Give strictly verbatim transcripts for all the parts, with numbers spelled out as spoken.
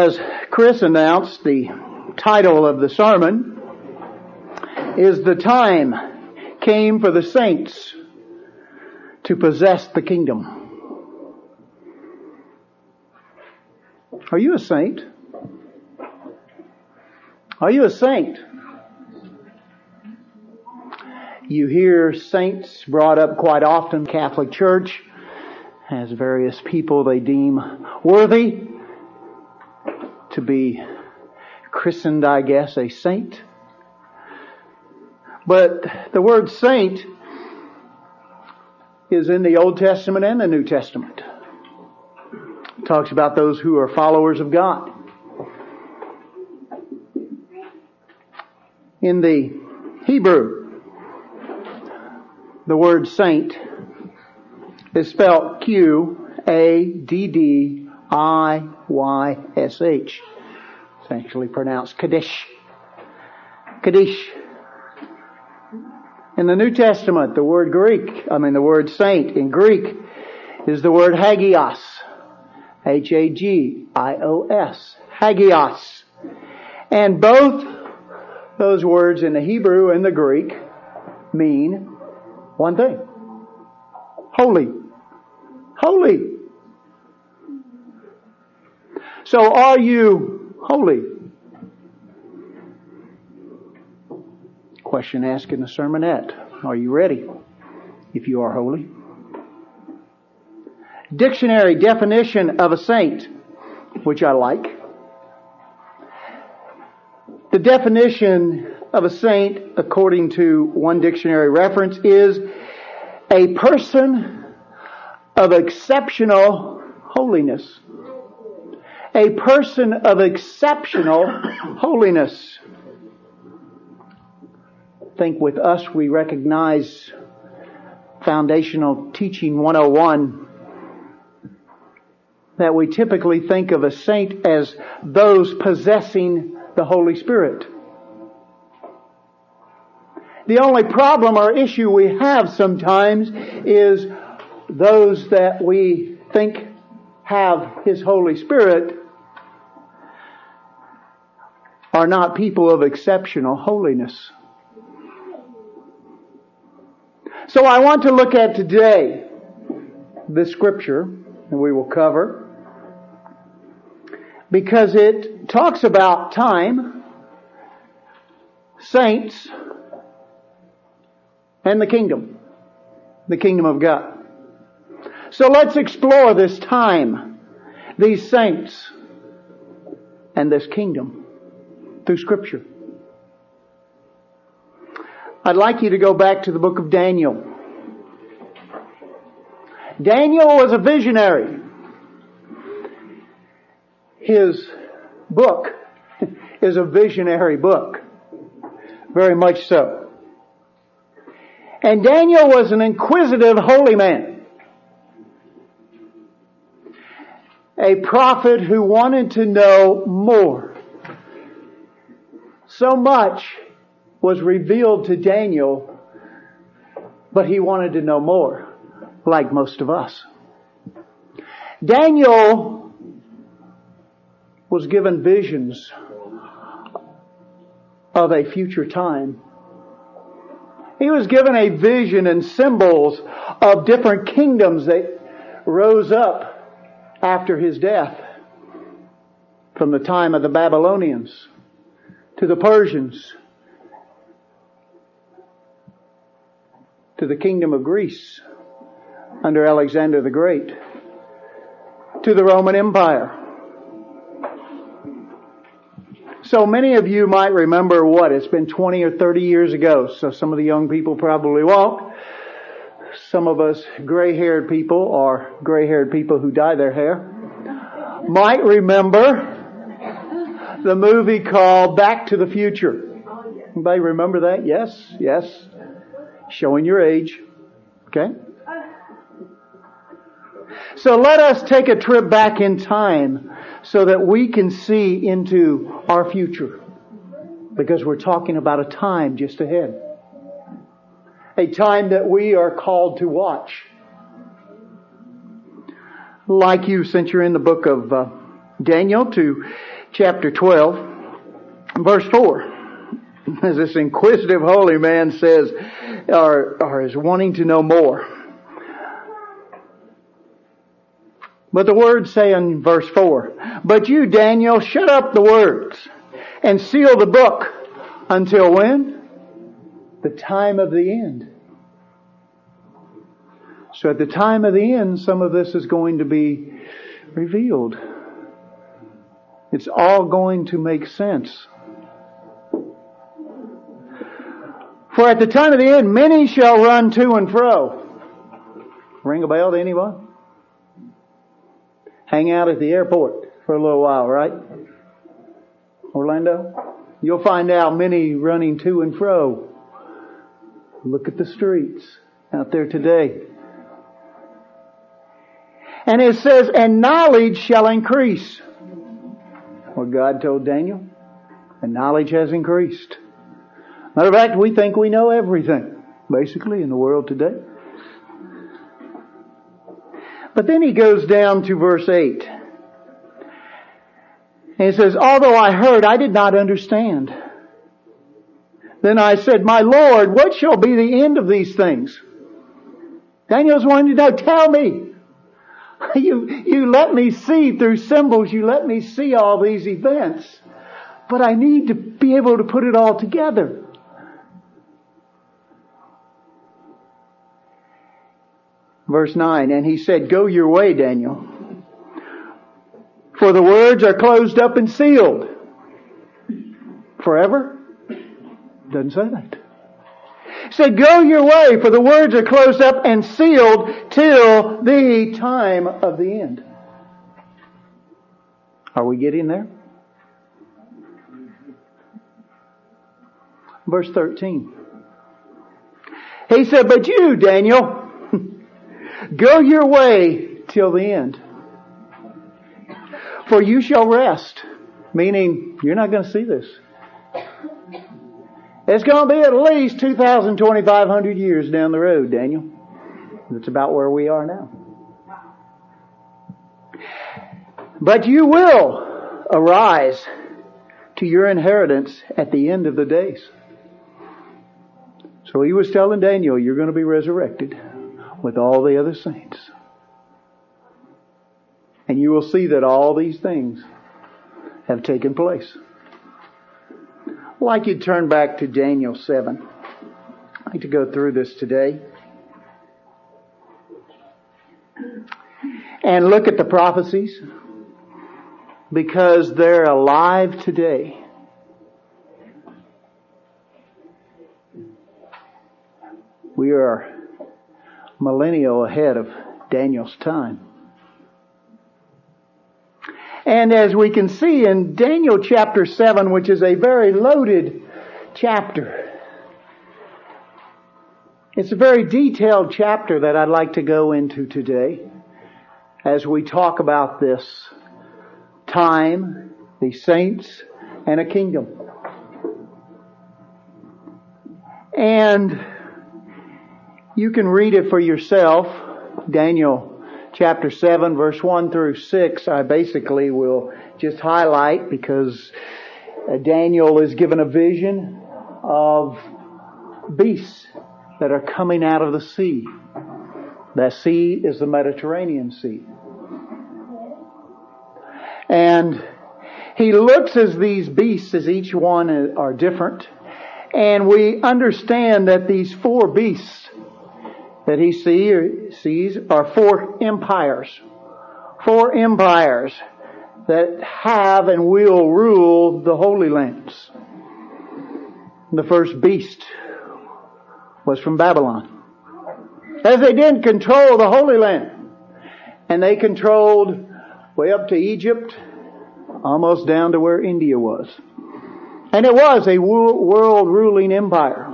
As Chris announced, the title of the sermon is "The Time Came for the Saints to Possess the Kingdom." Are you a saint? Are you a saint? You hear saints brought up quite often. Catholic Church has various people they deem worthy to be christened, I guess, a saint. But the word saint is in the Old Testament and the New Testament. It talks about those who are followers of God. In the Hebrew, the word saint is spelled Q A D D I Y S H. It's actually pronounced Kaddish. Kaddish. In the New Testament, the word Greek, I mean the word saint in Greek is the word hagios. H A G I O S. Hagios. And both those words in the Hebrew and the Greek mean one thing. Holy. Holy. So are you holy? Question asked in the sermonette. Are you ready if you are holy? Dictionary definition of a saint, which I like. The definition of a saint, according to one dictionary reference, is a person of exceptional holiness. A person of exceptional holiness. I think with us we recognize Foundational Teaching one oh one that we typically think of a saint as those possessing the Holy Spirit. The only problem or issue we have sometimes is those that we think have His Holy Spirit are not people of exceptional holiness. So I want to look at today the scripture that we will cover because it talks about time, saints, and the kingdom, the kingdom of God. So let's explore this time, these saints, and this kingdom through Scripture. I'd like you to go back to the book of Daniel. Daniel was a visionary. His book is a visionary book. Very much so. And Daniel was an inquisitive holy man. A prophet who wanted to know more. So much was revealed to Daniel, but he wanted to know more, like most of us. Daniel was given visions of a future time. He was given a vision and symbols of different kingdoms that rose up after his death, from the time of the Babylonians to the Persians, to the kingdom of Greece under Alexander the Great, to the Roman Empire. So many of you might remember what? It's been twenty or thirty years ago, so some of the young people probably won't. Some of us gray-haired people, or gray-haired people who dye their hair, might remember the movie called Back to the Future. Anybody remember that? Yes? Yes? Showing your age. Okay? So let us take a trip back in time so that we can see into our future. Because we're talking about a time just ahead. A time that we are called to watch. Like you, since you're in the book of uh, Daniel to chapter twelve, verse four. As this inquisitive holy man says, or, or is wanting to know more. But the words say in verse four, "But you, Daniel, shut up the words and seal the book until when? The time of the end." So at the time of the end, some of this is going to be revealed. It's all going to make sense. "For at the time of the end, many shall run to and fro." Ring a bell to anyone? Hang out at the airport for a little while, right? Orlando? You'll find out many running to and fro. Look at the streets out there today. And it says, "And knowledge shall increase." What God told Daniel. And knowledge has increased. Matter of fact, we think we know everything, basically, in the world today. But then he goes down to verse eight. And he says, "Although I heard, I did not understand. Then I said, My Lord, what shall be the end of these things?" Daniel's wanting to know, tell me. You, you let me see through symbols, you let me see all these events. But I need to be able to put it all together. Verse nine, and he said, "Go your way, Daniel, for the words are closed up and sealed." Forever? Doesn't say that. He said, "Go your way, for the words are closed up and sealed till the time of the end." Are we getting there? Verse thirteen. He said, "But you, Daniel, go your way till the end. For you shall rest." Meaning, you're not going to see this. It's going to be at least two thousand, twenty-five hundred years down the road, Daniel. That's about where we are now. "But you will arise to your inheritance at the end of the days." So he was telling Daniel, you're going to be resurrected with all the other saints. And you will see that all these things have taken place. I'd like you to turn back to Daniel seven. I'd like to go through this today. And look at the prophecies. Because they're alive today. We are millennial ahead of Daniel's time. And as we can see in Daniel chapter seven, which is a very loaded chapter, it's a very detailed chapter that I'd like to go into today as we talk about this time, the saints, and a kingdom. And you can read it for yourself. Daniel chapter seven, verse one through six, I basically will just highlight because Daniel is given a vision of beasts that are coming out of the sea. That sea is the Mediterranean Sea. And he looks at these beasts as each one are different. And we understand that these four beasts that he see or sees are four empires. Four empires that have and will rule the Holy Lands. The first beast was from Babylon. As they didn't control the Holy Land. And they controlled way up to Egypt, almost down to where India was. And it was a world ruling empire.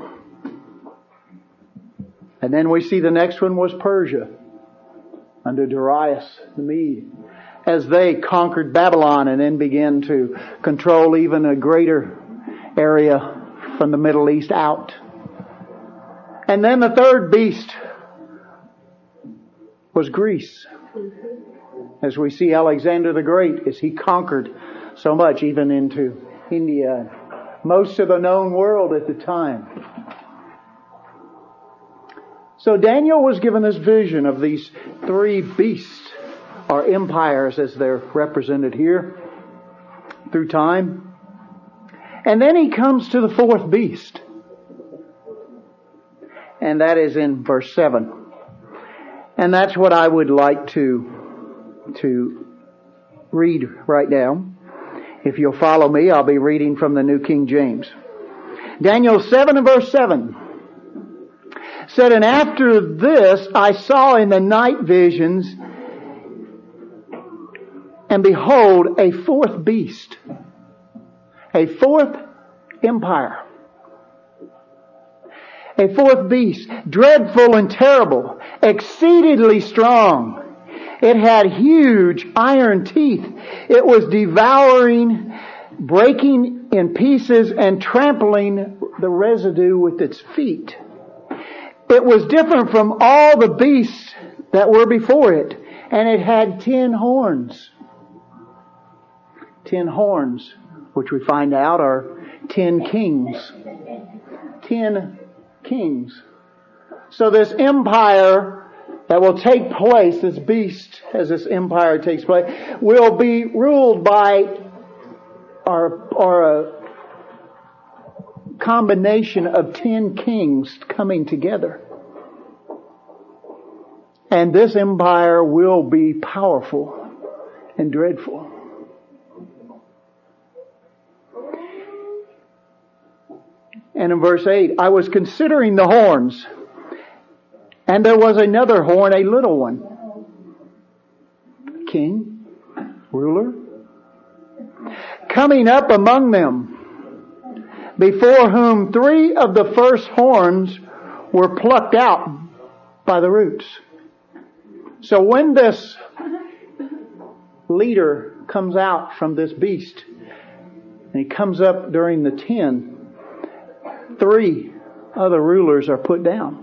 And then we see the next one was Persia, under Darius the Mede, as they conquered Babylon and then began to control even a greater area from the Middle East out. And then the third beast was Greece. As we see Alexander the Great, as he conquered so much, even into India, most of the known world at the time. So Daniel was given this vision of these three beasts, or empires as they're represented here, through time. And then he comes to the fourth beast. And that is in verse seven. And that's what I would like to, to read right now. If you'll follow me, I'll be reading from the New King James. Daniel seven and verse seven said, "And after this I saw in the night visions, and behold, a fourth beast, a fourth empire, a fourth beast, dreadful and terrible, exceedingly strong. It had huge iron teeth. It was devouring, breaking in pieces, and trampling the residue with its feet. It was different from all the beasts that were before it, and it had ten horns." Ten horns, which we find out are ten kings. Ten kings. So this empire that will take place, this beast, as this empire takes place, will be ruled by or, or a combination of ten kings coming together. And this empire will be powerful and dreadful. And in verse eight, "I was considering the horns, and there was another horn, a little one. King, ruler, coming up among them, before whom three of the first horns were plucked out by the roots." So when this leader comes out from this beast, and he comes up during the ten, three other rulers are put down.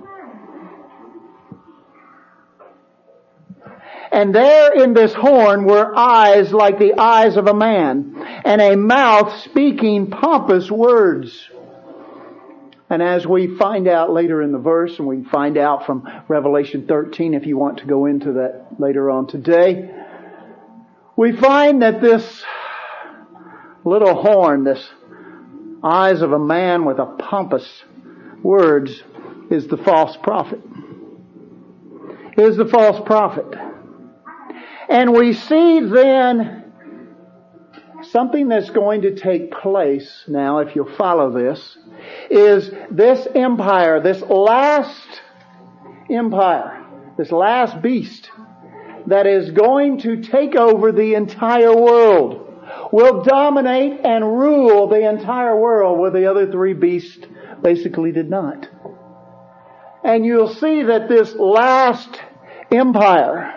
"And there in this horn were eyes like the eyes of a man, and a mouth speaking pompous words." And as we find out later in the verse, and we find out from Revelation thirteen, if you want to go into that later on today, we find that this little horn, this eyes of a man with a pompous words, is the false prophet. Is the false prophet. And we see then something that's going to take place now, if you'll follow this, is this empire, this last empire, this last beast that is going to take over the entire world, will dominate and rule the entire world, where the other three beasts basically did not. And you'll see that this last empire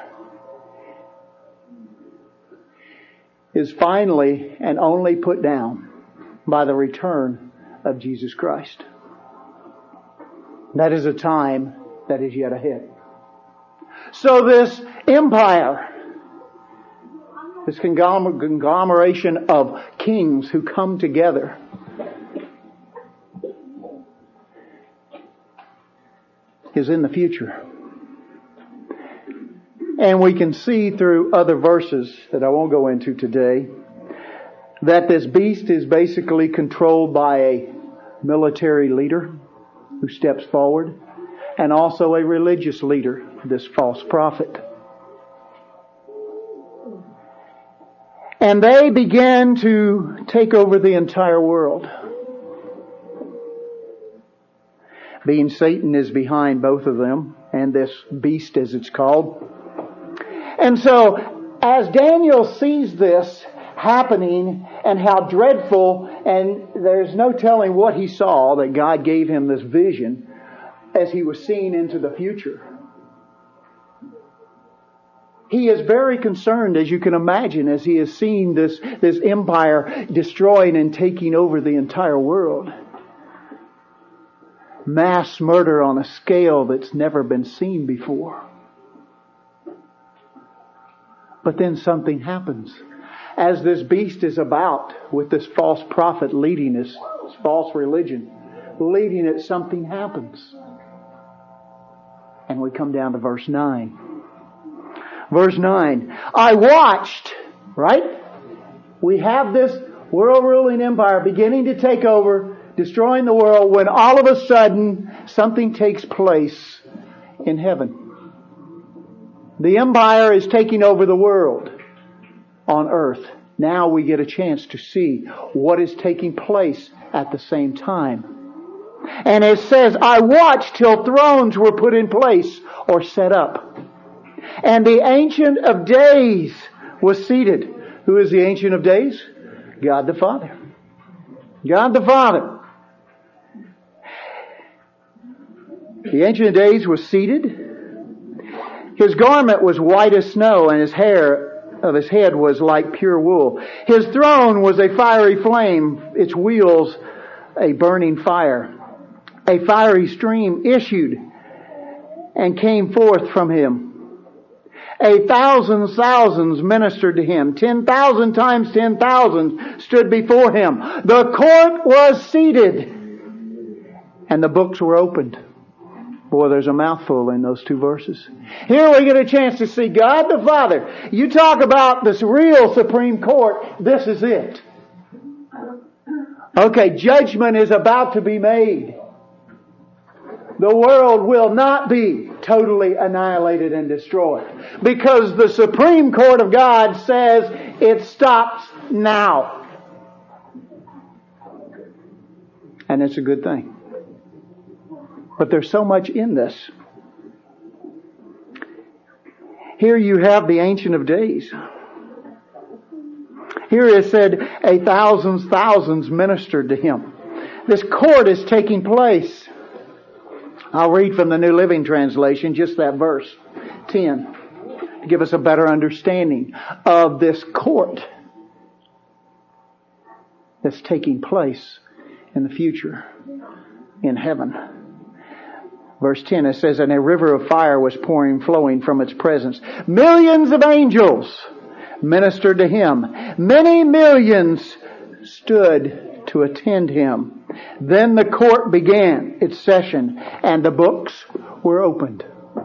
is finally and only put down by the return of Jesus Christ. That is a time that is yet ahead. So this empire, this conglomeration of kings who come together, is in the future. And we can see through other verses that I won't go into today that this beast is basically controlled by a military leader who steps forward, and also a religious leader, this false prophet. And they begin to take over the entire world. Being Satan is behind both of them, and this beast as it's called. And so, as Daniel sees this happening and how dreadful, and there's no telling what he saw, that God gave him this vision as he was seeing into the future. He is very concerned, as you can imagine, as he is seeing this, this empire destroying and taking over the entire world. Mass murder on a scale that's never been seen before. But then something happens. As this beast is about with this false prophet leading this false religion, leading it, something happens. And we come down to verse nine. Verse nine. I watched, right? We have this world ruling empire beginning to take over, destroying the world, when all of a sudden something takes place in heaven. The empire is taking over the world on earth. Now we get a chance to see what is taking place at the same time. And it says, I watched till thrones were put in place or set up. And the Ancient of Days was seated. Who is the Ancient of Days? God the Father. God the Father. The Ancient of Days was seated. His garment was white as snow, and his hair of his head was like pure wool. His throne was a fiery flame, its wheels a burning fire. A fiery stream issued and came forth from him. A thousand thousands ministered to him. Ten thousand times ten thousand stood before him. The court was seated, and the books were opened. Boy, there's a mouthful in those two verses. Here we get a chance to see God the Father. You talk about this real Supreme Court. This is it. Okay, judgment is about to be made. The world will not be totally annihilated and destroyed, because the Supreme Court of God says it stops now. And it's a good thing. But there's so much in this. Here you have the Ancient of Days. Here it said, a thousands, thousands ministered to him. This court is taking place. I'll read from the New Living Translation, just that verse, ten, to give us a better understanding of this court that's taking place in the future in heaven. Verse ten, it says, and a river of fire was pouring, flowing from its presence. Millions of angels ministered to him. Many millions stood to attend him. Then the court began its session, and the books were opened.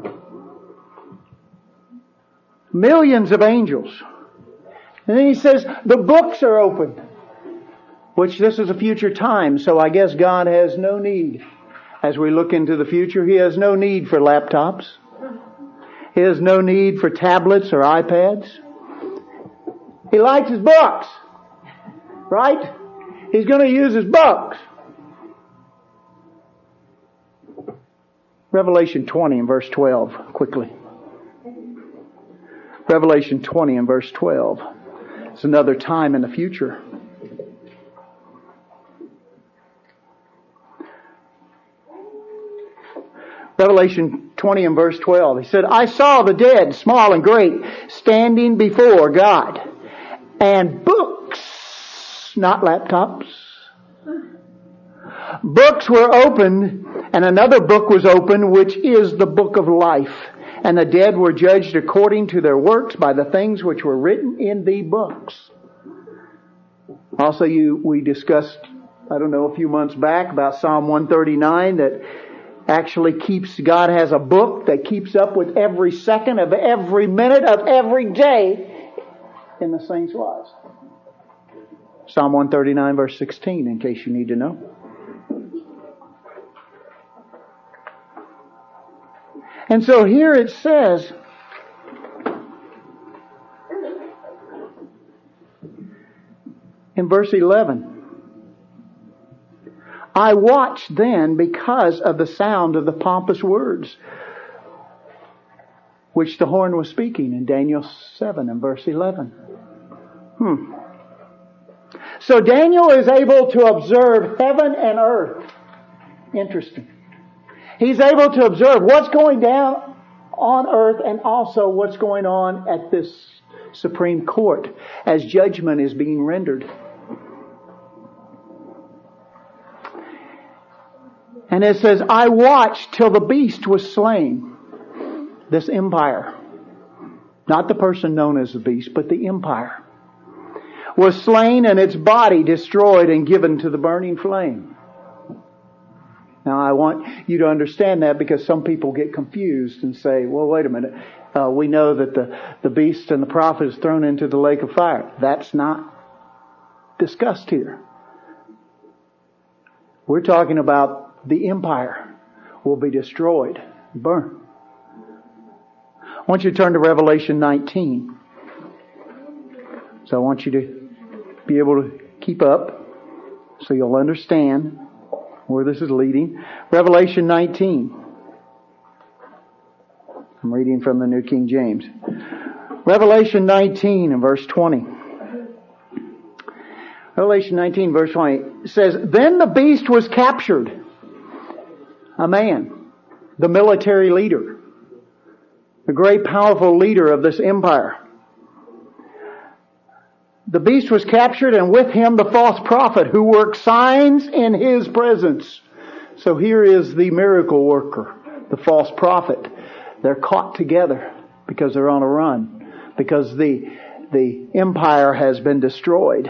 Millions of angels. And then he says, the books are opened. Which this is a future time, so I guess God has no need. As we look into the future, He has no need for laptops. He has no need for tablets or iPads. He likes His books. Right? He's going to use His books. Revelation twenty and verse twelve, quickly. Revelation twenty and verse twelve. It's another time in the future. Revelation twenty and verse twelve. He said, I saw the dead, small and great, standing before God. And books, not laptops. Books were opened, and another book was opened, which is the book of life. And the dead were judged according to their works by the things which were written in the books. Also, you we discussed, I don't know, a few months back about Psalm one thirty-nine that actually keeps, God has a book that keeps up with every second of every minute of every day in the saints' lives. Psalm one thirty-nine verse sixteen, in case you need to know. And so here it says, in verse eleven, I watched then because of the sound of the pompous words which the horn was speaking in Daniel seven and verse eleven. Hmm. So Daniel is able to observe heaven and earth. Interesting. He's able to observe what's going down on earth and also what's going on at this Supreme Court as judgment is being rendered. And it says, I watched till the beast was slain. This empire. not the person known as the beast, but the empire, was slain and its body destroyed and given to the burning flame. Now I want you to understand that, because some people get confused and say, well, wait a minute, uh, we know that the, the beast and the prophet is thrown into the lake of fire. That's not discussed here. We're talking about the empire will be destroyed, burned. I want you to turn to Revelation nineteen. So I want you to be able to keep up so you'll understand where this is leading. Revelation nineteen. I'm reading from the New King James. Revelation nineteen and verse twenty. Revelation nineteen verse twenty says, "Then the beast was captured." A man, the military leader, the great powerful leader of this empire. The beast was captured, and with him the false prophet who worked signs in his presence. So here is the miracle worker, the false prophet. They're caught together because they're on a run, because the, the empire has been destroyed.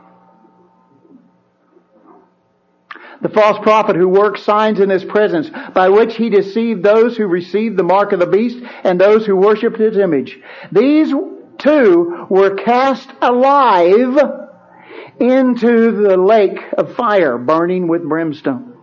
The false prophet who worked signs in his presence, by which he deceived those who received the mark of the beast and those who worshipped his image. These two were cast alive into the lake of fire, burning with brimstone.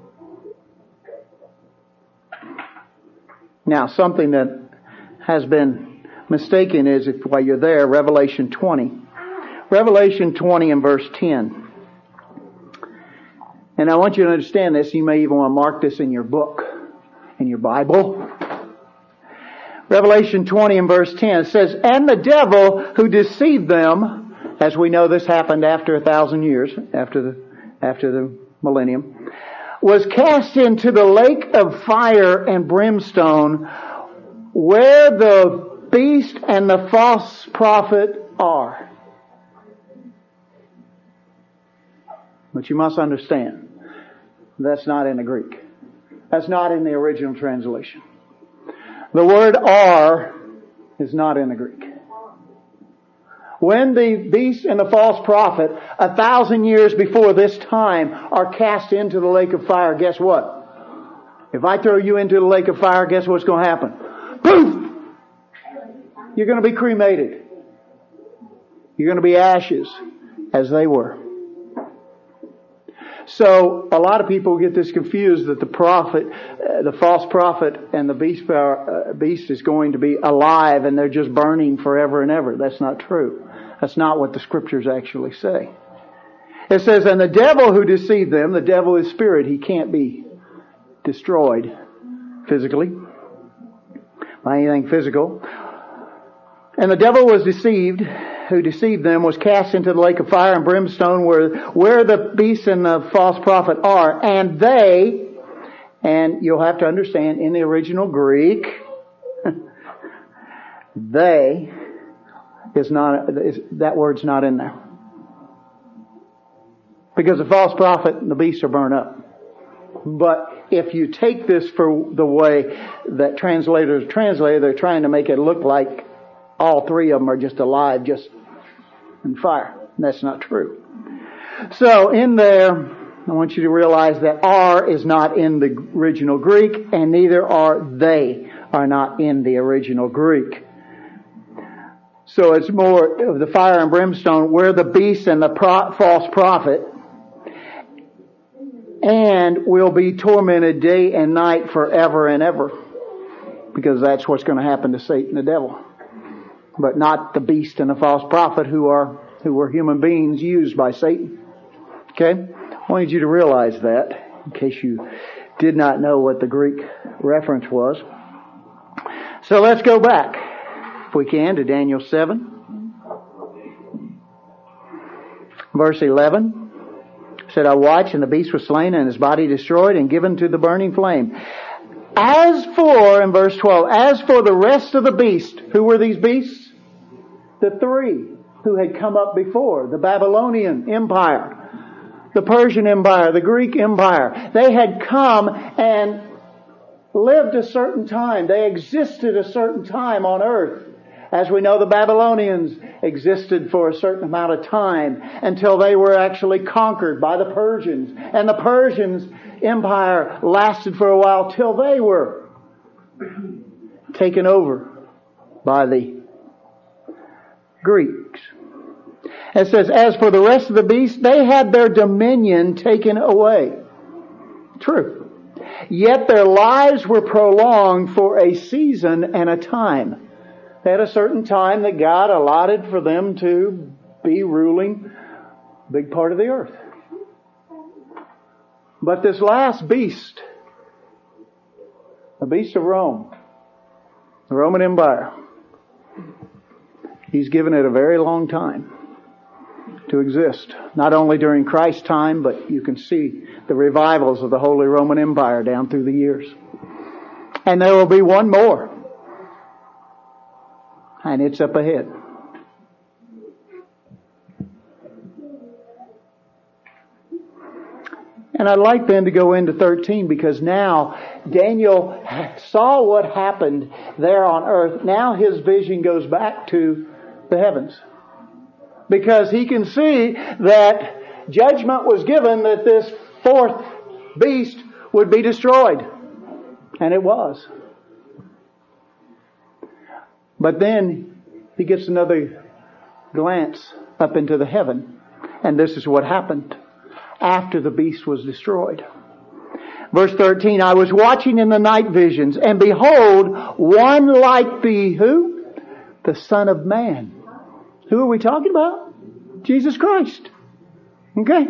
Now, something that has been mistaken is, if while you're there, Revelation twenty. Revelation twenty and verse ten. And I want you to understand this. You may even want to mark this in your book, in your Bible. Revelation twenty and verse ten says, "And the devil who deceived them," as we know this happened after a thousand years, after the, after the millennium, "was cast into the lake of fire and brimstone, where the beast and the false prophet are." But you must understand, that's not in the Greek. That's not in the original translation. The word "are" is not in the Greek. When the beast and the false prophet, a thousand years before this time, are cast into the lake of fire, guess what? If I throw you into the lake of fire, guess what's going to happen? Poof! You're going to be cremated. You're going to be ashes, as they were. So a lot of people get this confused that the prophet, uh, the false prophet and the beast, uh, beast is going to be alive and they're just burning forever and ever. That's not true. That's not what the scriptures actually say. It says, "And the devil who deceived them," the devil is spirit. He can't be destroyed physically by anything physical. "And the devil was deceived, who deceived them, was cast into the lake of fire and brimstone, where, where the beast and the false prophet are. And they," and you'll have to understand, in the original Greek, "they" is not, is, that word's not in there. Because the false prophet and the beast are burned up. But if you take this for the way that translators translate, they're trying to make it look like all three of them are just alive, just in fire. And that's not true. So in there, I want you to realize that "are" is not in the original Greek, and neither are "they" are not in the original Greek. So it's more of the fire and brimstone, where the beast and the pro- false prophet, and will be tormented day and night forever and ever. Because that's what's going to happen to Satan the devil. But not the beast and the false prophet, who are who were human beings used by Satan. Okay? I wanted you to realize that, in case you did not know what the Greek reference was. So let's go back, if we can, to Daniel seven. Verse eleven. It said, "I watched, and the beast was slain, and his body destroyed, and given to the burning flame. As for," in verse twelve, "as for the rest of the beast," who were these beasts? The three who had come up before. The Babylonian Empire, the Persian Empire, the Greek Empire. They had come and lived a certain time. They existed a certain time on earth. As we know, the Babylonians existed for a certain amount of time until they were actually conquered by the Persians. And the Persians' empire lasted for a while till they were taken over by the Greeks. It says, as for the rest of the beasts, they had their dominion taken away. True. Yet their lives were prolonged for a season and a time. They had a certain time that God allotted for them to be ruling a big part of the earth. But this last beast, the beast of Rome, the Roman Empire, he's given it a very long time to exist. Not only during Christ's time, but you can see the revivals of the Holy Roman Empire down through the years. And there will be one more. And it's up ahead. And I'd like then to go into thirteen, because now Daniel saw what happened there on earth. Now his vision goes back to the heavens. Because he can see that judgment was given that this fourth beast would be destroyed. And it was. But then he gets another glance up into the heaven. And this is what happened after the beast was destroyed. Verse thirteen, I was watching in the night visions, and behold, one like the who? The Son of Man. Who are we talking about? Jesus Christ. Okay?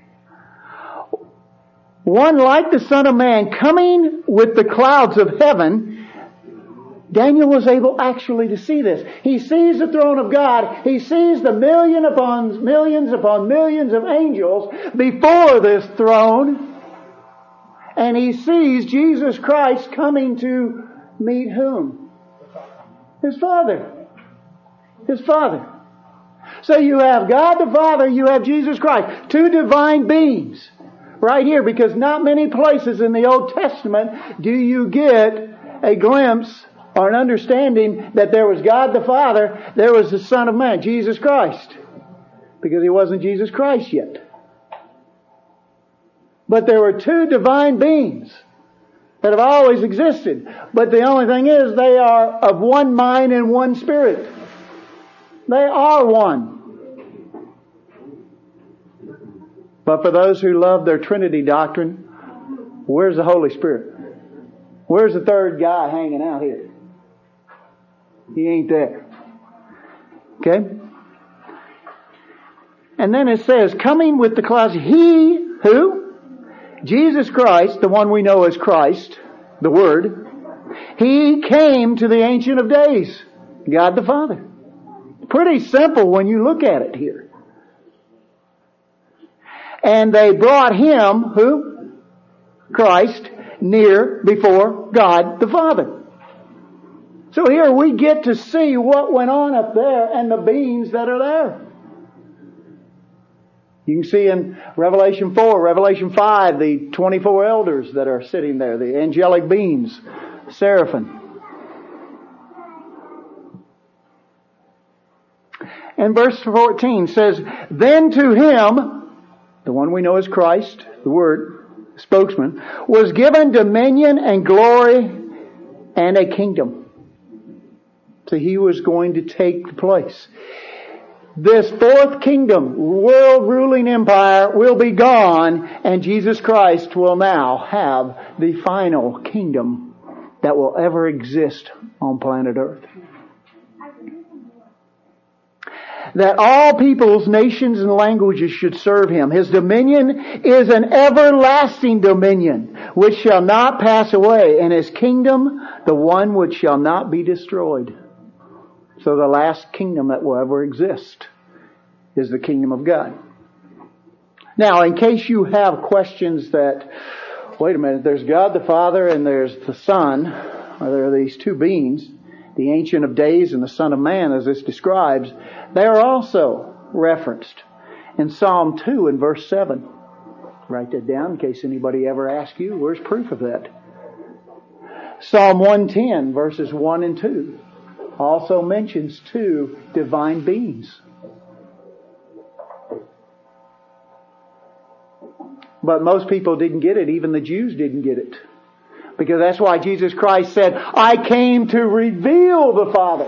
One like the Son of Man coming with the clouds of heaven. Daniel was able actually to see this. He sees the throne of God. He sees the million upon millions upon millions of angels before this throne. And he sees Jesus Christ coming to meet whom? His Father. His Father. So you have God the Father, you have Jesus Christ. Two divine beings. Right here, because not many places in the Old Testament do you get a glimpse or an understanding that there was God the Father, there was the Son of Man, Jesus Christ. Because He wasn't Jesus Christ yet. But there were two divine beings that have always existed. But the only thing is, they are of one mind and one spirit. They are one. But for those who love their Trinity doctrine, where's the Holy Spirit? Where's the third guy hanging out here? He ain't there. Okay? And then it says, coming with the clouds, He, who? Jesus Christ, the one we know as Christ, the Word. He came to the Ancient of Days, God the Father. Pretty simple when you look at it here. And they brought Him, who? Christ, near before God the Father. So here we get to see what went on up there and the beings that are there. You can see in Revelation four, Revelation five, the twenty-four elders that are sitting there, the angelic beings, seraphim. And verse fourteen says, then to Him, the one we know as Christ, the Word, the spokesman, was given dominion and glory and a kingdom. So He was going to take place. This fourth kingdom, world ruling empire, will be gone, and Jesus Christ will now have the final kingdom that will ever exist on planet Earth. That all peoples, nations, and languages should serve Him. His dominion is an everlasting dominion which shall not pass away, and His kingdom the one which shall not be destroyed. So the last kingdom that will ever exist is the kingdom of God. Now, in case you have questions that, wait a minute, there's God the Father and there's the Son, or there are these two beings, the Ancient of Days and the Son of Man, as this describes, they are also referenced in Psalm two and verse seven. Write that down in case anybody ever asks you, where's proof of that? Psalm one ten, verses one and two. also mentions two divine beings. But most people didn't get it. Even the Jews didn't get it. Because that's why Jesus Christ said, I came to reveal the Father.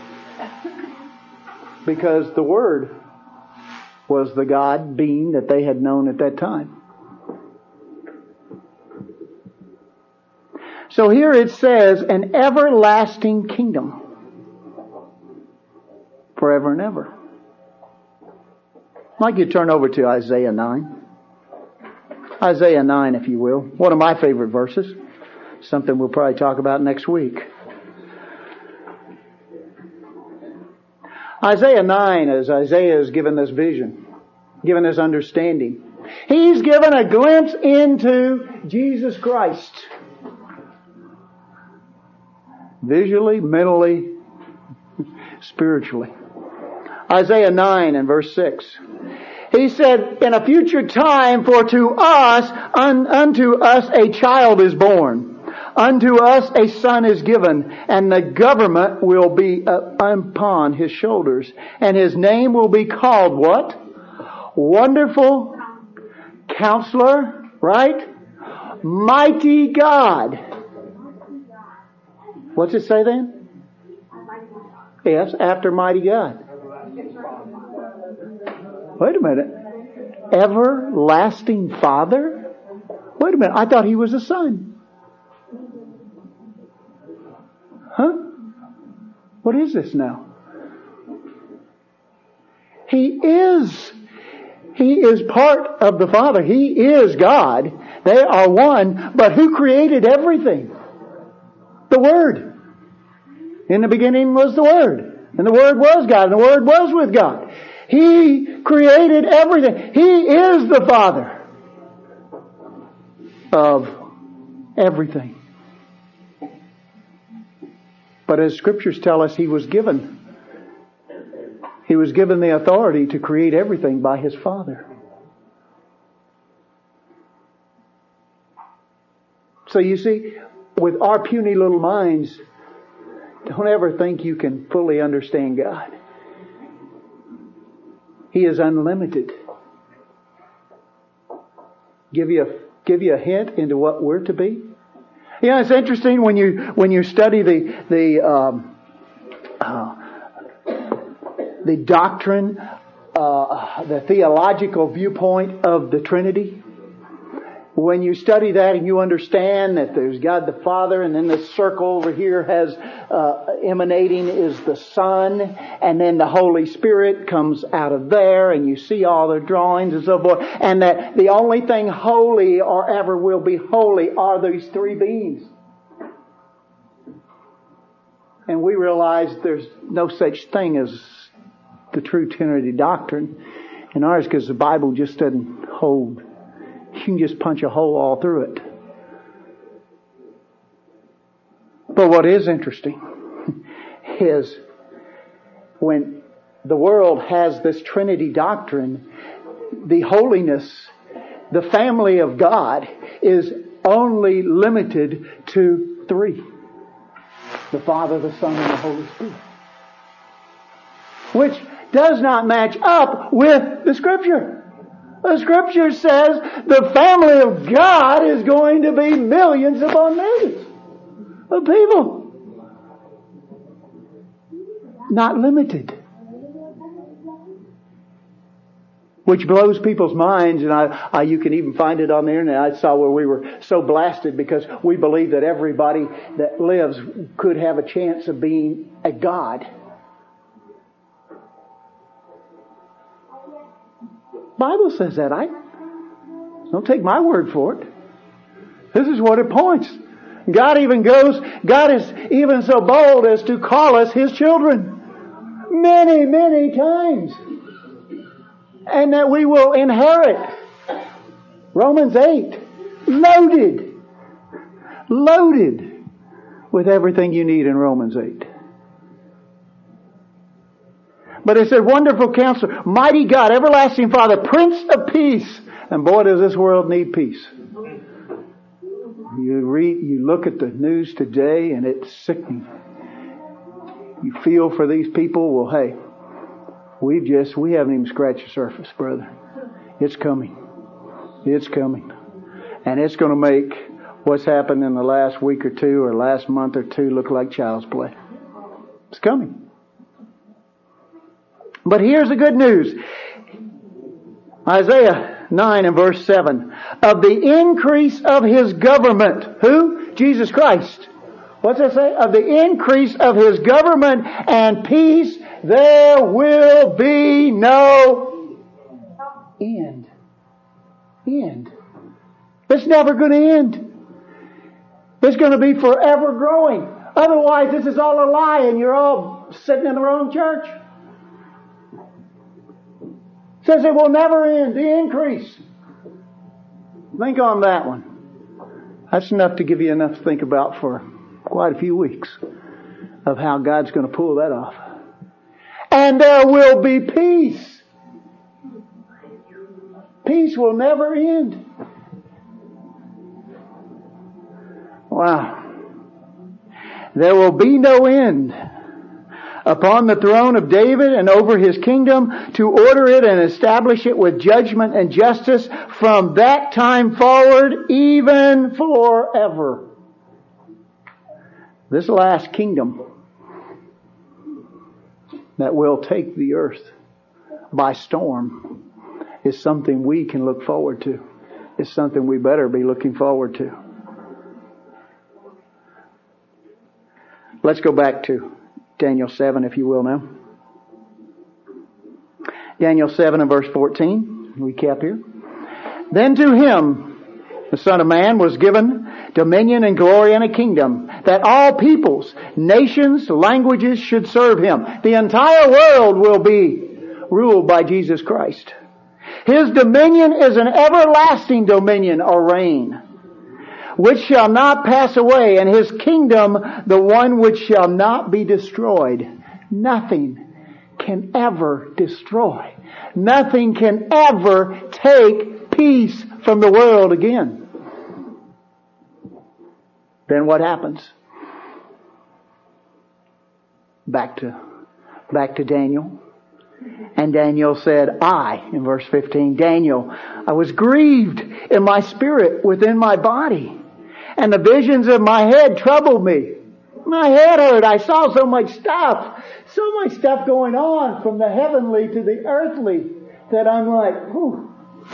Because the Word was the God being that they had known at that time. So here it says, an everlasting kingdom. Forever and ever. I'd like you to turn over to Isaiah nine. Isaiah nine, if you will. One of my favorite verses. Something we'll probably talk about next week. Isaiah nine, as Isaiah is given this vision, given this understanding. He's given a glimpse into Jesus Christ. Visually, mentally, spiritually. Isaiah nine and verse six. He said, in a future time, for to us, un, unto us a child is born. Unto us a son is given, and the government will be upon his shoulders. And his name will be called what? Wonderful Counselor, right? Mighty God. What's it say then? Yes, after Mighty God. Wait a minute. Everlasting Father? Wait a minute. I thought He was a son. Huh? What is this now? He is. He is part of the Father. He is God. They are one. But who created everything? The Word. In the beginning was the Word. And the Word was God. And the Word was with God. He created everything. He is the Father of everything. But as Scriptures tell us, He was given. He was given the authority to create everything by His Father. So you see, with our puny little minds, don't ever think you can fully understand God. He is unlimited. Give you a, give you a hint into what we're to be. You know, it's interesting when you when you study the the um, uh, the doctrine, uh, the theological viewpoint of the Trinity. When you study that and you understand that there's God the Father, and then this circle over here has uh, emanating is the Son, and then the Holy Spirit comes out of there, and you see all the drawings and so forth, and that the only thing holy or ever will be holy are these three beings. And we realize there's no such thing as the true Trinity doctrine in ours, because the Bible just doesn't hold. You can just punch a hole all through it. But what is interesting is when the world has this Trinity doctrine, the holiness, the family of God is only limited to three. The Father, the Son, and the Holy Spirit. Which does not match up with the Scripture. The Scripture says the family of God is going to be millions upon millions of people. Not limited. Which blows people's minds, and I, I, you can even find it on the internet. I saw where we were so blasted because we believe that everybody that lives could have a chance of being a God. Bible says that. I don't take my word for it. This is what it points. God even goes, God is even so bold as to call us His children. Many, many times. And that we will inherit. Romans eight. Loaded. Loaded with everything you need in Romans eight. But it said, Wonderful Counselor, Mighty God, Everlasting Father, Prince of Peace. And boy, does this world need peace. You read, you look at the news today and it's sickening. you feel for these people, well, hey, we've just, we haven't even scratched the surface, brother. It's coming. It's coming. And it's going to make what's happened in the last week or two or last month or two look like child's play. It's coming. But here's the good news. Isaiah nine and verse seven. Of the increase of His government. Who? Jesus Christ. What's that say? Of the increase of His government and peace, there will be no end. End. It's never going to end. It's going to be forever growing. Otherwise, this is all a lie and you're all sitting in the wrong church. It says it will never end. The increase. Think on that one. That's enough to give you enough to think about for quite a few weeks of how God's going to pull that off. And there will be peace. Peace will never end. Wow. There will be no end upon the throne of David and over His kingdom, to order it and establish it with judgment and justice from that time forward, even forever. This last kingdom that will take the earth by storm is something we can look forward to. It's something we better be looking forward to. Let's go back to Daniel seven, if you will, now. Daniel seven and verse fourteen. Recap here. Then to Him, the Son of Man, was given dominion and glory and a kingdom, that all peoples, nations, languages should serve Him. The entire world will be ruled by Jesus Christ. His dominion is an everlasting dominion or reign, which shall not pass away, and His kingdom the one which shall not be destroyed. Nothing can ever destroy. Nothing can ever take peace from the world again. Then what happens? Back to, back to Daniel. And Daniel said, I, in verse fifteen, Daniel, I was grieved in my spirit within my body, and the visions of my head troubled me. My head hurt. I saw so much stuff, so much stuff going on from the heavenly to the earthly, that I'm like, whew.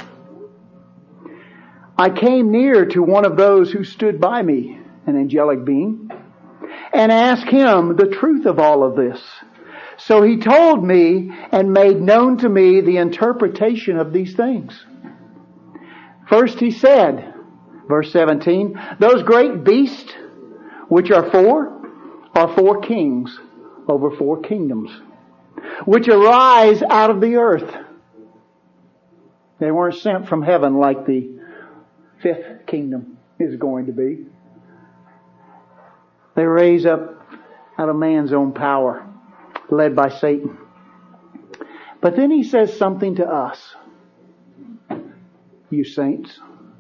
I came near to one of those who stood by me, an angelic being, and asked him the truth of all of this. So he told me and made known to me the interpretation of these things. First he said, verse seventeen, those great beasts, which are four, are four kings over four kingdoms, which arise out of the earth. They weren't sent from heaven like the fifth kingdom is going to be. They raise up out of man's own power, led by Satan. But then he says something to us, you saints.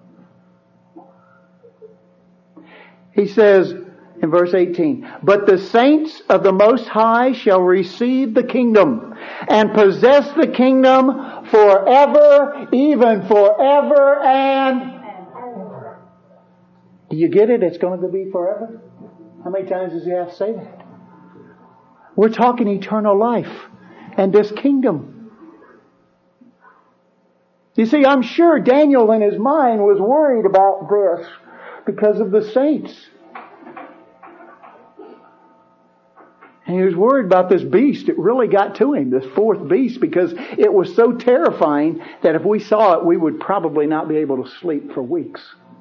He says in verse eighteen, but the saints of the Most High shall receive the kingdom and possess the kingdom forever, even forever and ever. Do you get it? It's going to be forever. How many times does he have to say that? We're talking eternal life and this kingdom. You see, I'm sure Daniel in his mind was worried about this because of the saints. And he was worried about this beast. It really got to him, this fourth beast, because it was so terrifying that if we saw it, we would probably not be able to sleep for weeks.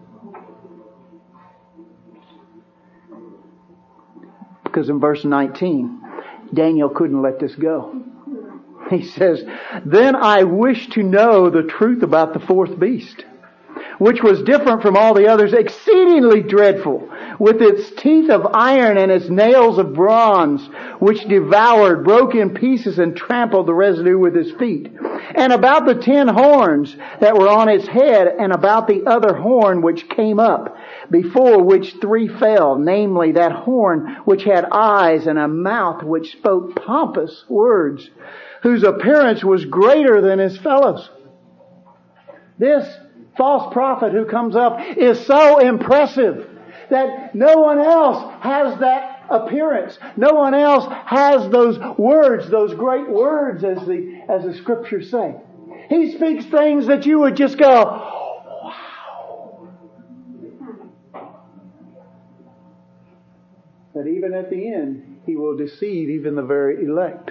Because in verse nineteen, Daniel couldn't let this go. He says, then I wish to know the truth about the fourth beast, which was different from all the others, exceedingly dreadful, with its teeth of iron and its nails of bronze, which devoured, broke in pieces, and trampled the residue with his feet. And about the ten horns that were on its head, and about the other horn which came up, before which three fell, namely that horn which had eyes and a mouth which spoke pompous words, whose appearance was greater than his fellows. This false prophet who comes up is so impressive that no one else has that appearance. No one else has those words, those great words, as the as the scriptures say. He speaks things that you would just go, wow. But even at the end, he will deceive even the very elect.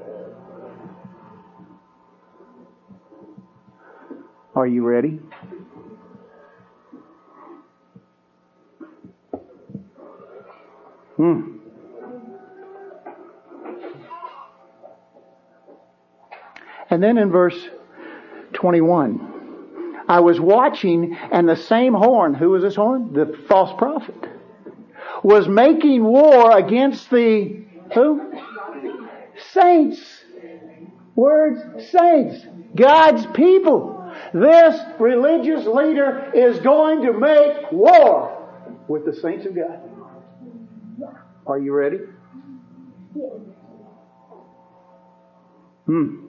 Are you ready? Hmm. And then in verse twenty-one, I was watching, and the same horn, who was this horn? The false prophet, was making war against the, who? Saints. Words, saints. God's people. This religious leader is going to make war with the saints of God. Are you ready? Hmm.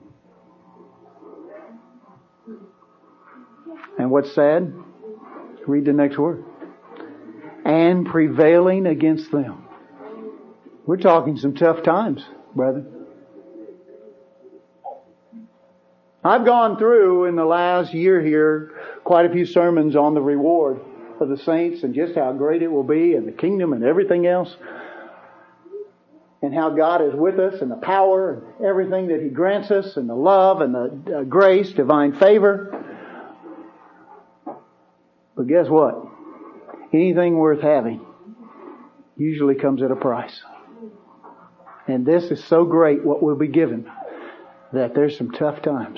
And what's sad? Read the next word. And prevailing against them. We're talking some tough times, brother. I've gone through in the last year here quite a few sermons on the reward of the saints and just how great it will be and the kingdom and everything else. And how God is with us and the power and everything that He grants us and the love and the uh, grace, divine favor. But guess what? Anything worth having usually comes at a price. And this is so great what we'll be given that there's some tough times.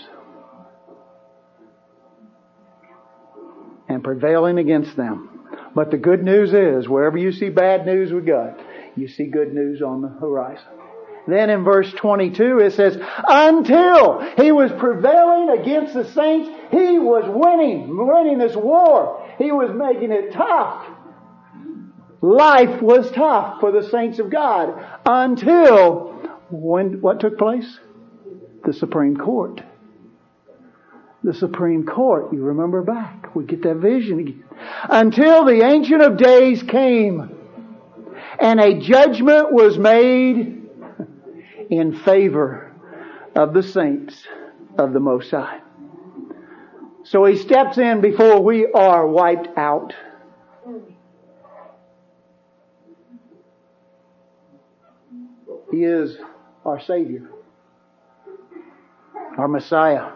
And prevailing against them. But the good news is, wherever you see bad news with God, you see good news on the horizon. Then in verse twenty-two it says, until he was prevailing against the saints, he was winning, winning this war. He was making it tough. Life was tough for the saints of God until when what took place? The Supreme Court. The Supreme Court, you remember back. We get that vision again. Until the Ancient of Days came and a judgment was made in favor of the saints of the Most High. So He steps in before we are wiped out. He is our Savior, our Messiah.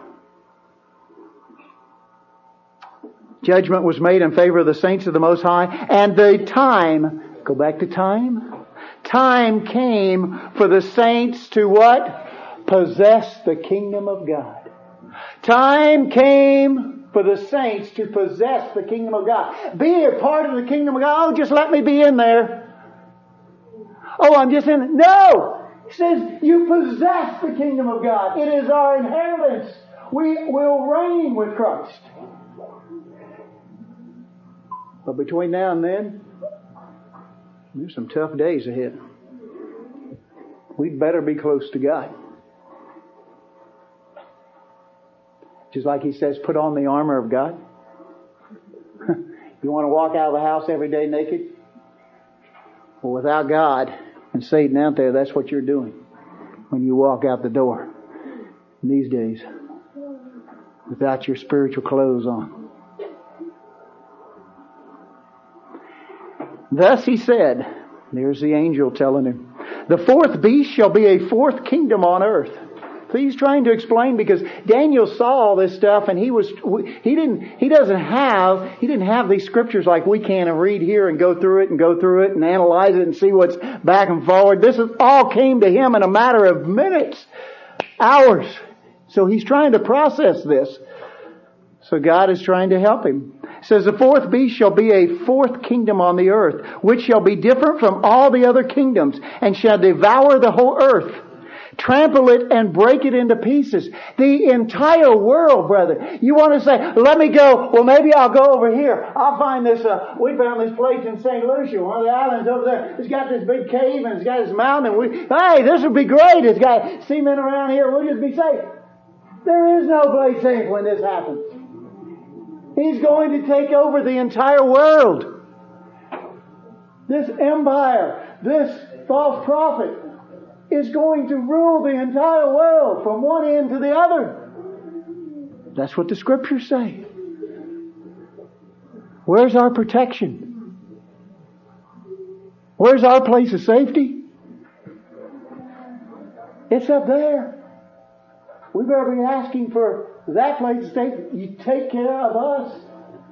Judgment was made in favor of the saints of the Most High, and the time, go back to time, time came for the saints to what? Possess the kingdom of God. Time came for the saints to possess the kingdom of God. Be a part of the kingdom of God. Oh, just let me be in there. Oh, I'm just in it. No! He says, you possess the kingdom of God. It is our inheritance. We will reign with Christ. But between now and then, there's some tough days ahead. We'd better be close to God. Just like He says, put on the armor of God. You want to walk out of the house every day naked? Well, without God and Satan out there, that's what you're doing when you walk out the door in these days. Without your spiritual clothes on. Thus He said, there's the angel telling him, the fourth beast shall be a fourth kingdom on earth. So he's trying to explain, because Daniel saw all this stuff and he was, he didn't, he doesn't have, he didn't have these scriptures like we can and read here and go through it and go through it and analyze it and see what's back and forward. This is, all came to him in a matter of minutes, hours. So he's trying to process this. So God is trying to help him. It says, the fourth beast shall be a fourth kingdom on the earth, which shall be different from all the other kingdoms, and shall devour the whole earth, trample it and break it into pieces. The entire world, brother. You want to say, let me go. Well, maybe I'll go over here. I'll find this, uh, we found this place in Saint Lucia, one of the islands over there. It's got this big cave and it's got this mountain. And we, hey, this would be great. It's got cement around here. We'll just be safe. There is no place safe when this happens. He's going to take over the entire world. This empire, this false prophet, is going to rule the entire world from one end to the other. That's what the Scriptures say. Where's our protection? Where's our place of safety? It's up there. We better be asking for that place of safety. You take care of us.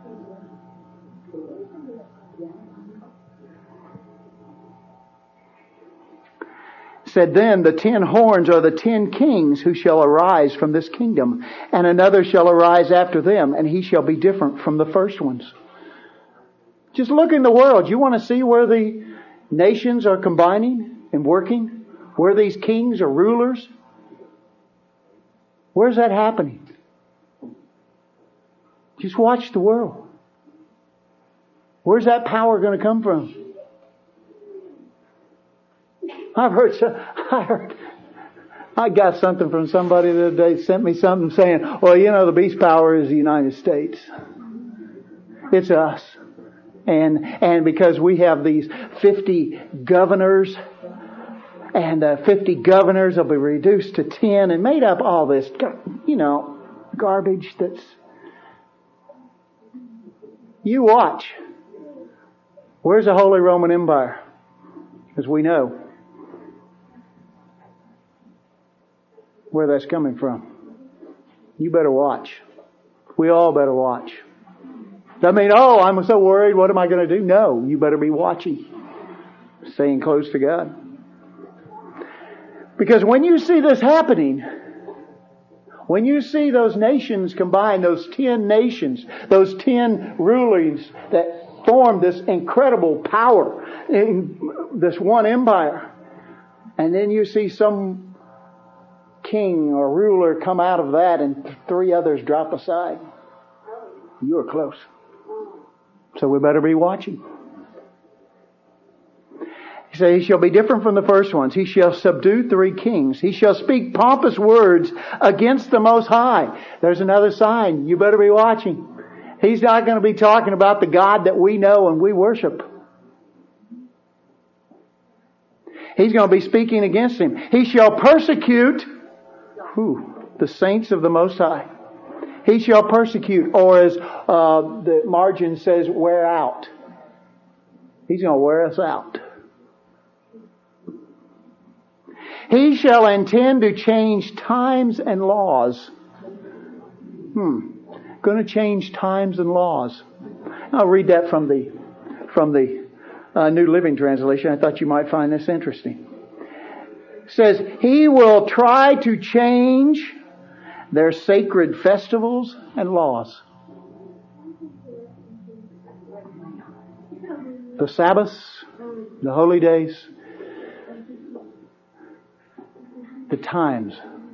Said then, the ten horns are the ten kings who shall arise from this kingdom, and another shall arise after them, and he shall be different from the first ones. Just look in the world. You want to see where the nations are combining and working? Where these kings or rulers? Where's that happening? Just watch the world. Where's that power going to come from? I've heard, I heard, I got something from somebody the other day, sent me something saying, well, you know, the beast power is the United States. It's us. And, and because we have these fifty governors, and uh, fifty governors will be reduced to ten and made up all this, you know, garbage that's, you watch. Where's the Holy Roman Empire? As we know where that's coming from. You better watch. We all better watch. Doesn't mean, oh, I'm so worried, what am I going to do? No, you better be watching. Staying close to God. Because when you see this happening, when you see those nations combine, those ten nations, those ten rulers that form this incredible power in this one empire, and then you see some king or ruler come out of that and three others drop aside, you are close. So we better be watching. He says, he shall be different from the first ones. He shall subdue three kings. He shall speak pompous words against the Most High. There's another sign. You better be watching. He's not going to be talking about the God that we know and we worship. He's going to be speaking against him. He shall persecute whew, the saints of the Most High. He shall persecute, or as uh, the margin says, wear out. He's going to wear us out. He shall intend to change times and laws. Hmm. Going to change times and laws. I'll read that from the from the uh, New Living Translation. I thought you might find this interesting. It says, he will try to change their sacred festivals and laws. The Sabbaths, the holy days, the times.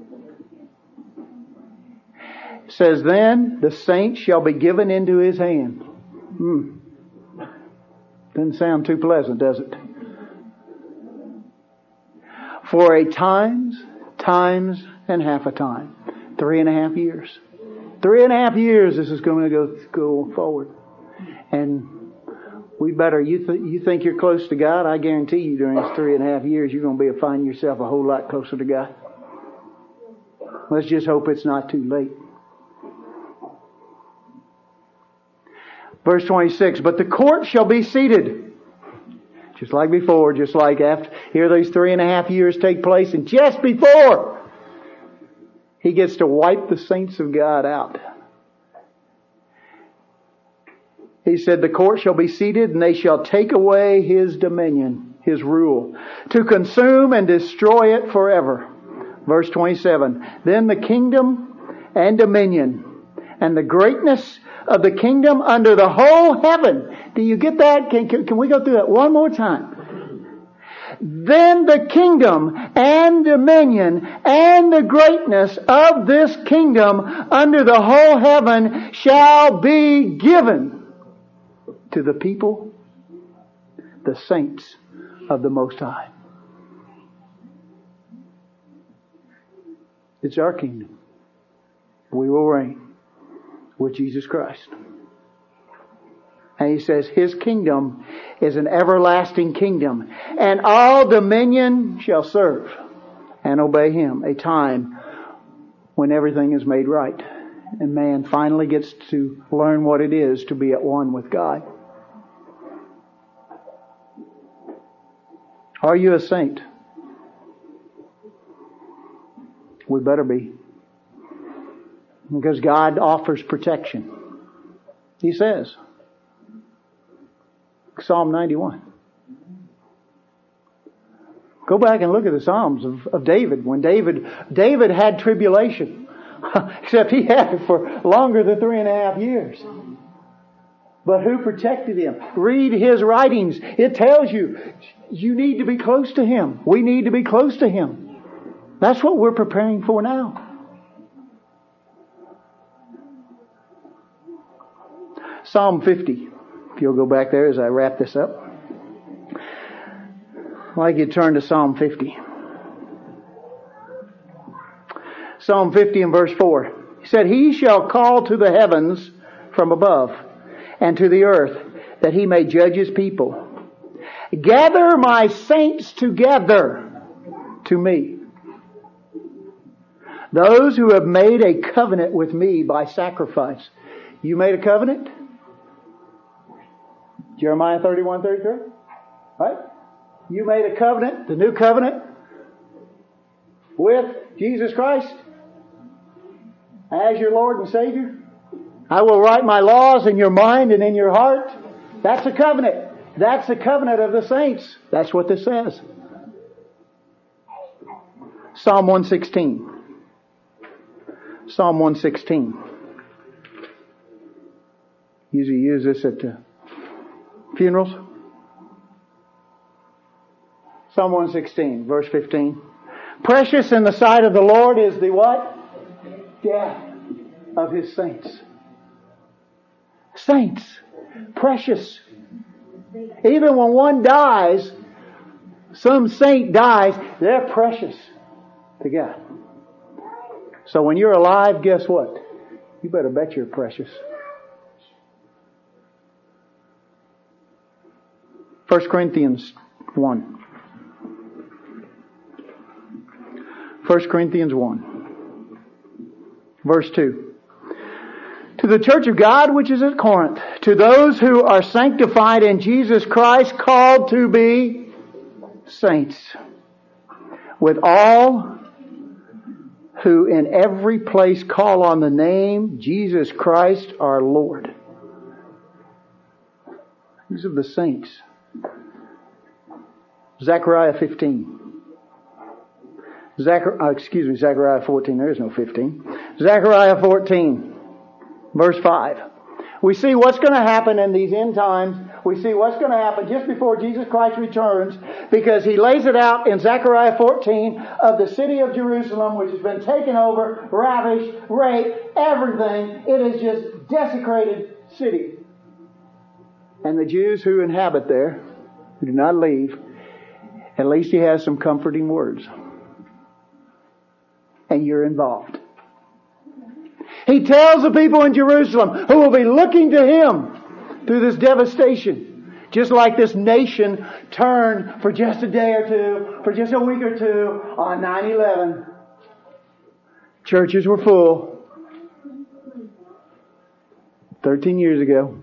It says, then the saints shall be given into his hand. Hmm. Doesn't sound too pleasant, does it? For a times, times, and half a time. Three and a half years. Three and a half years this is going to go, go forward. And we better, you, th- you think you're close to God? I guarantee you during this three and a half years you're going to be finding yourself a whole lot closer to God. Let's just hope it's not too late. Verse twenty-six, but the court shall be seated. Just like before, just like after, here these three and a half years take place, and just before, he gets to wipe the saints of God out. He said, the court shall be seated, and they shall take away his dominion, his rule, to consume and destroy it forever. Verse twenty-seven, then the kingdom and dominion and the greatness of the kingdom under the whole heaven. Do you get that? Can, can, can we go through that one more time? Then the kingdom and dominion and the greatness of this kingdom under the whole heaven shall be given to the people, the saints of the Most High. It's our kingdom. We will reign with Jesus Christ. And He says His kingdom is an everlasting kingdom, and all dominion shall serve and obey Him. A time when everything is made right and man finally gets to learn what it is to be at one with God. Are you a saint? We better be. Because God offers protection. He says, Psalm ninety-one. Go back and look at the Psalms of, of David. When David, David had tribulation. Except he had it for longer than three and a half years. But who protected him? Read his writings. It tells you, you need to be close to Him. We need to be close to Him. That's what we're preparing for now. Psalm fifty. If you'll go back there as I wrap this up. I'd like you to turn to Psalm fifty. Psalm fifty and verse four. He said, He shall call to the heavens from above, and to the earth, that He may judge His people. Gather my saints together to me. Those who have made a covenant with me by sacrifice. You made a covenant? Jeremiah thirty-one, thirty-three. Right? You made a covenant, the new covenant, with Jesus Christ as your Lord and Savior. I will write my laws in your mind and in your heart. That's a covenant. That's the covenant of the saints. That's what this says. Psalm one sixteen. Psalm one sixteen. Usually use this at the funerals. Psalm one sixteen, verse fifteen. Precious in the sight of the Lord is the what? Death of His saints. Saints. Precious. Even when one dies, some saint dies, they're precious to God. So when you're alive, guess what? You better bet you're precious. First Corinthians one. First Corinthians one. Verse two. To the church of God which is at Corinth, to those who are sanctified in Jesus Christ, called to be saints, with all who in every place call on the name Jesus Christ our Lord. These are the saints. Zechariah fifteen. Zechariah, uh, excuse me, Zechariah fourteen. There is no fifteen. Zechariah fourteen, verse five. We see what's going to happen in these end times. We see what's going to happen just before Jesus Christ returns, because He lays it out in Zechariah fourteen of the city of Jerusalem, which has been taken over, ravished, raped, everything. It is just desecrated city. And the Jews who inhabit there, who do not leave, at least He has some comforting words. And you're involved. He tells the people in Jerusalem who will be looking to Him through this devastation, just like this nation turned for just a day or two, for just a week or two on nine eleven. Churches were full. Thirteen years ago.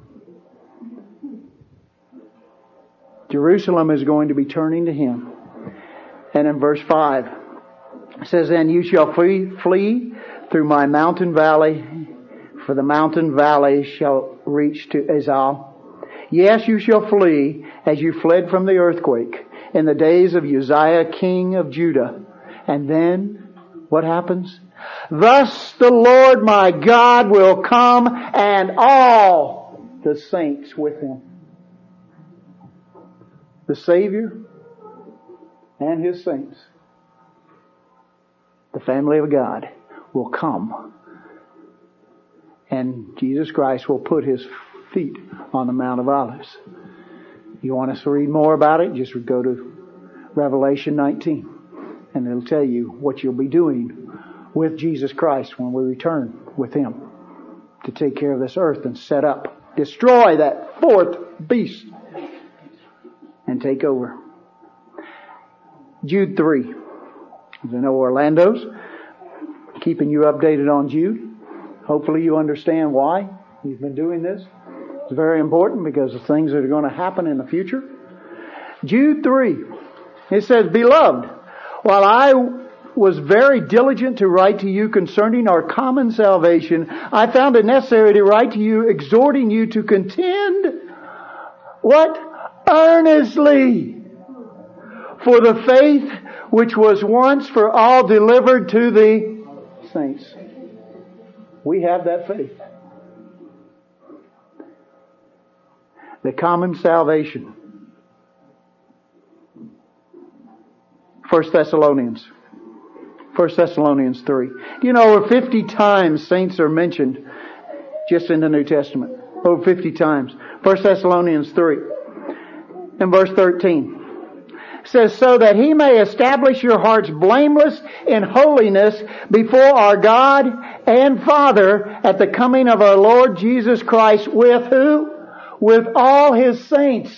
Jerusalem is going to be turning to Him. And in verse five, it says, And you shall flee, flee through my mountain valley, for the mountain valley shall reach to Azal. Yes, you shall flee as you fled from the earthquake in the days of Uzziah, king of Judah. And then, what happens? Thus the Lord my God will come, and all the saints with Him. The Savior and His saints, the family of God, will come. And Jesus Christ will put His feet on the Mount of Olives. You want us to read more about it? Just go to Revelation nineteen. And it'll tell you what you'll be doing with Jesus Christ when we return with Him to take care of this earth and set up, destroy that fourth beast and take over. Jude three. As I know Orlando's keeping you updated on Jude. Hopefully you understand why he's been doing this. It's very important because of things that are going to happen in the future. Jude three. It says, Beloved, while I was very diligent to write to you concerning our common salvation, I found it necessary to write to you exhorting you to contend, what? Earnestly for the faith which was once for all delivered to the saints. We have that faith. The common salvation. First Thessalonians. First Thessalonians three. Do you know over fifty times saints are mentioned just in the New Testament? Over fifty times. First Thessalonians three. And verse thirteen. Says, so that He may establish your hearts blameless in holiness before our God and Father at the coming of our Lord Jesus Christ with who? With all His saints.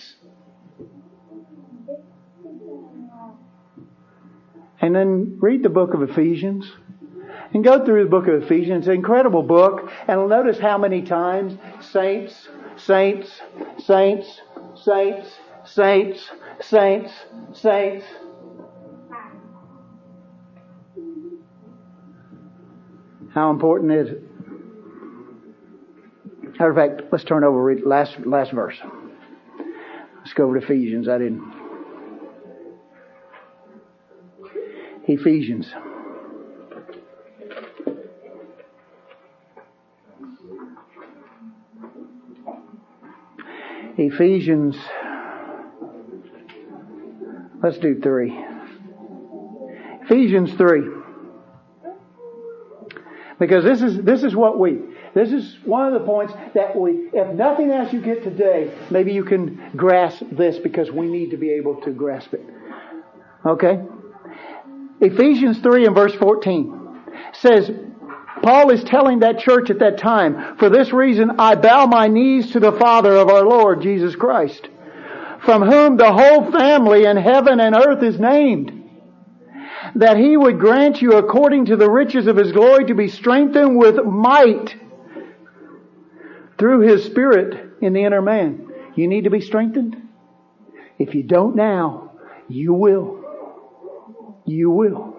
And then read the book of Ephesians. And go through the book of Ephesians. It's an incredible book. And notice how many times saints, saints, saints, saints, saints, saints, saints. How important is it? Matter of fact, let's turn over read last last verse. Let's go over to Ephesians. I didn't. Ephesians. Ephesians. Let's do three. Ephesians three. Because this is this is what we this is one of the points that we, if nothing else you get today, maybe you can grasp this because we need to be able to grasp it. Okay? Ephesians three and verse fourteen says, Paul is telling that church at that time, for this reason I bow my knees to the Father of our Lord Jesus Christ, from whom the whole family in heaven and earth is named, that He would grant you according to the riches of His glory to be strengthened with might through His Spirit in the inner man. You need to be strengthened? If you don't now, you will. You will.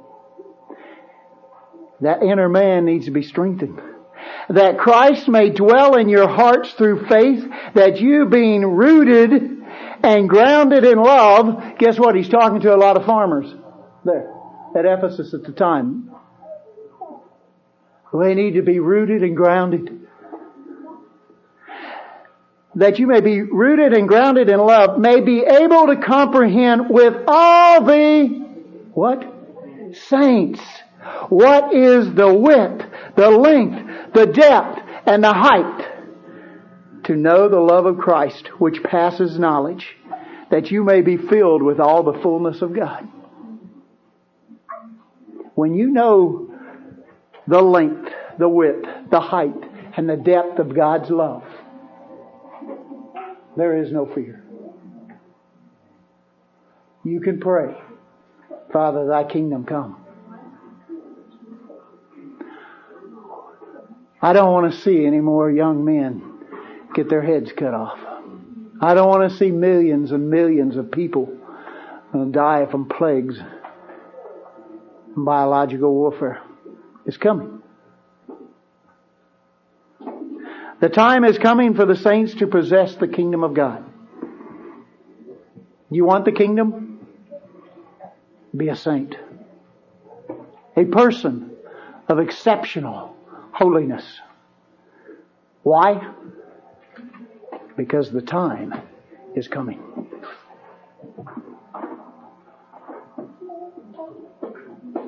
That inner man needs to be strengthened. That Christ may dwell in your hearts through faith, that you being rooted and grounded in love. Guess what? He's talking to a lot of farmers there at Ephesus at the time. They need to be rooted and grounded. That you may be rooted and grounded in love, may be able to comprehend with all the, what? Saints. What is the width, the length, the depth, and the height? To know the love of Christ, which passes knowledge, that you may be filled with all the fullness of God. When you know the length, the width, the height, and the depth of God's love, there is no fear. You can pray, Father, Thy kingdom come. I don't want to see any more young men get their heads cut off. I don't want to see millions and millions of people die from plagues and biological warfare. It's coming. The time is coming for the saints to possess the kingdom of God. You want the kingdom? Be a saint. A person of exceptional holiness. Why? Because the time is coming.